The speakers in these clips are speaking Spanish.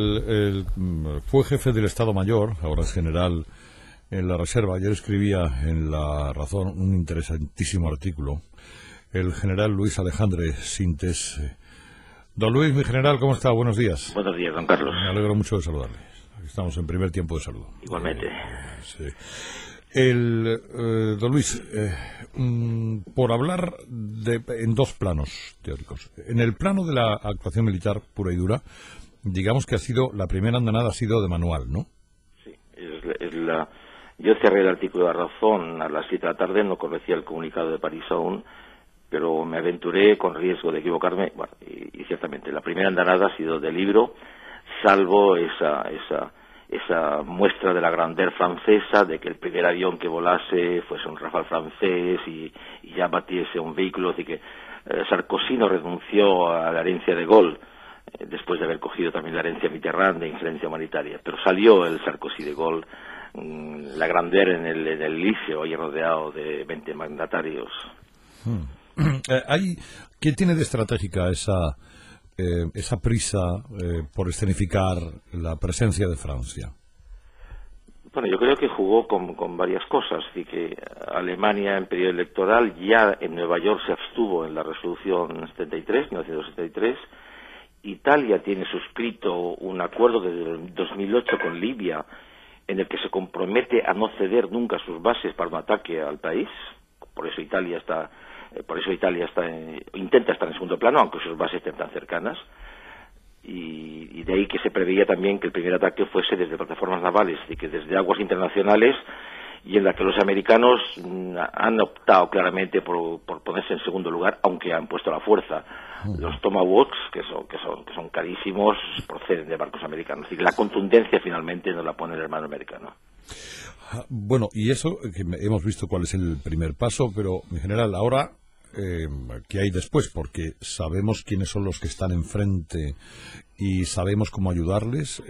fue jefe del Estado Mayor, ahora es general en la Reserva. Ayer escribía en La Razón un interesantísimo artículo, el general Luis Alejandre Sintes. Don Luis, mi general, ¿cómo está? Buenos días. Buenos días, don Carlos. Me alegro mucho de saludarle. Estamos en primer tiempo de saludo. Igualmente. Sí. Don Luis, por hablar en dos planos teóricos. En el plano de la actuación militar pura y dura, digamos que la primera andanada ha sido de manual, ¿no? Sí, yo cerré el artículo de La Razón a las 7 de la tarde, no conocía el comunicado de París aún, pero me aventuré con riesgo de equivocarme, bueno, y ciertamente la primera andanada ha sido de libro, salvo esa muestra de la grandeur francesa, de que el primer avión que volase fuese un Rafale francés y ya batiese un vehículo, así que Sarkozy no renunció a la herencia de Gaulle, después de haber cogido también la herencia Mitterrand de injerencia humanitaria, pero salió el Sarkozy de Gaulle, la grandeur en el Liceo, ahí rodeado de 20 mandatarios. ¿Qué tiene de estratégica esa prisa por escenificar la presencia de Francia? Bueno, yo creo que jugó con varias cosas. Así que Alemania en periodo electoral ya en Nueva York se abstuvo en la resolución 1973. Italia tiene suscrito un acuerdo desde el 2008 con Libia en el que se compromete a no ceder nunca sus bases para un ataque al país. Por eso Italia intenta estar en segundo plano, aunque sus bases estén tan cercanas. Y de ahí que se preveía también que el primer ataque fuese desde plataformas navales, y que desde aguas internacionales, y en la que los americanos han optado claramente por ponerse en segundo lugar, aunque han puesto la fuerza. Los Tomahawks, que son carísimos, proceden de barcos americanos. Y la contundencia finalmente nos la pone el hermano americano. Bueno, y eso, que hemos visto cuál es el primer paso, pero en general ahora, ¿qué hay después? Porque sabemos quiénes son los que están enfrente y sabemos cómo ayudarles.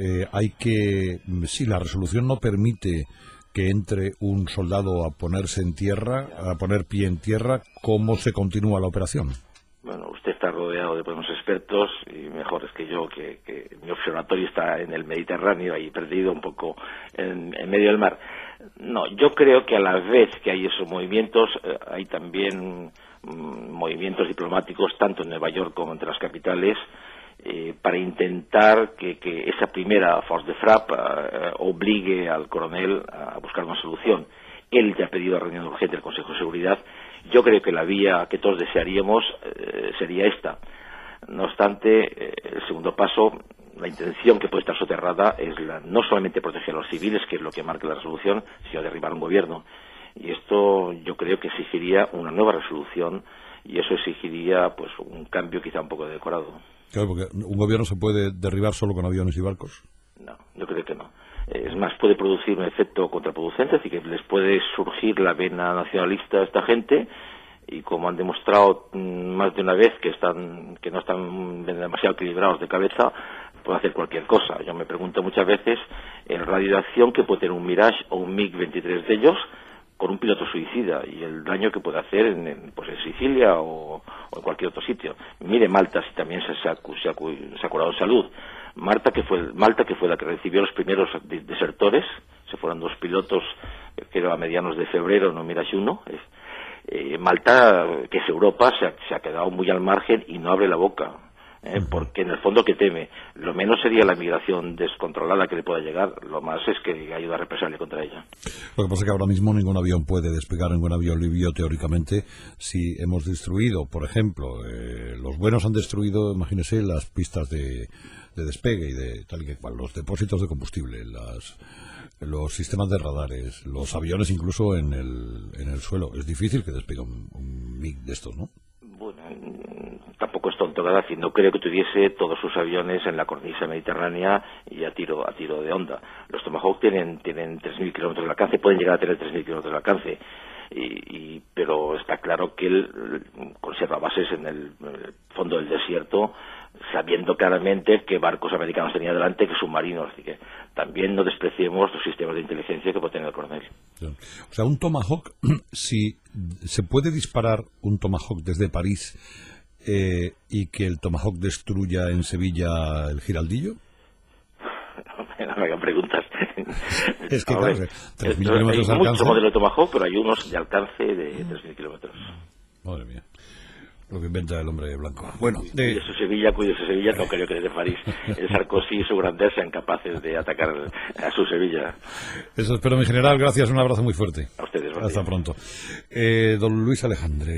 Si la resolución no permite que entre un soldado a ponerse en tierra, a poner pie en tierra, ¿cómo se continúa la operación? Bueno, usted está rodeado de buenos expertos y mejores que yo, que mi observatorio está en el Mediterráneo, ahí perdido un poco en medio del mar. No, yo creo que a la vez que hay esos movimientos, hay también movimientos diplomáticos, tanto en Nueva York como entre las capitales, para intentar que esa primera force de frappe obligue al coronel a buscar una solución. Él ya ha pedido reunión urgente del Consejo de Seguridad. Yo creo que la vía que todos desearíamos sería esta. No obstante, el segundo paso, la intención que puede estar soterrada es no solamente proteger a los civiles, que es lo que marca la resolución, sino derribar un gobierno. Y esto yo creo que exigiría una nueva resolución, y eso exigiría pues un cambio quizá un poco de decorado. Claro, porque un gobierno se puede derribar solo con aviones y barcos. No, yo creo que no. Es más, puede producir un efecto contraproducente, así que les puede surgir la vena nacionalista a esta gente, y como han demostrado más de una vez que no están demasiado equilibrados de cabeza, pueden hacer cualquier cosa. Yo me pregunto muchas veces el radio de acción que puede tener un Mirage o un MiG-23 de ellos con un piloto suicida, y el daño que puede hacer en Sicilia o en cualquier otro sitio. Mire Malta, si también se ha curado en salud. Malta, que fue la que recibió los primeros desertores, se fueron 2 pilotos, creo a medianos de febrero, no Mirage 1. Malta, que es Europa, se ha quedado muy al margen y no abre la boca. Porque en el fondo, ¿qué teme? Lo menos sería la migración descontrolada que le pueda llegar, lo más es que ayuda a represarle contra ella. Lo que pasa es que ahora mismo ningún avión puede despegar, ningún avión libio teóricamente. Si hemos destruido, por ejemplo, los buenos han destruido, imagínese, las pistas de despegue y de tal y que cual, los depósitos de combustible, los sistemas de radares, los aviones incluso en el suelo. Es difícil que despegue un MiG de estos, ¿no? Bueno, tampoco es tonto, ¿verdad? Si no creo que tuviese todos sus aviones en la cornisa mediterránea y a tiro de onda. Los Tomahawk tienen 3.000 kilómetros de alcance, pueden llegar a tener 3.000 kilómetros de alcance, pero está claro que él conserva bases en el fondo del desierto, sabiendo claramente que barcos americanos tenía delante, que submarinos, así que también no despreciemos los sistemas de inteligencia que puede tener el coronel. O sea, un Tomahawk, si se puede disparar un Tomahawk desde París y que el Tomahawk destruya en Sevilla el Giraldillo. No me hagan preguntas. Es que, claro, 3.000 kilómetros de alcance. Hay muchos modelos de Tomahawk, pero hay unos de alcance de 3.000 kilómetros. Madre mía. Lo que inventa el hombre blanco. Bueno, cuide su Sevilla, no creo que desde París el Sarkozy y su grandeza sean capaces de atacar a su Sevilla. Eso espero, mi general. Gracias, un abrazo muy fuerte. A ustedes. Hasta pronto. Don Luis Alejandre.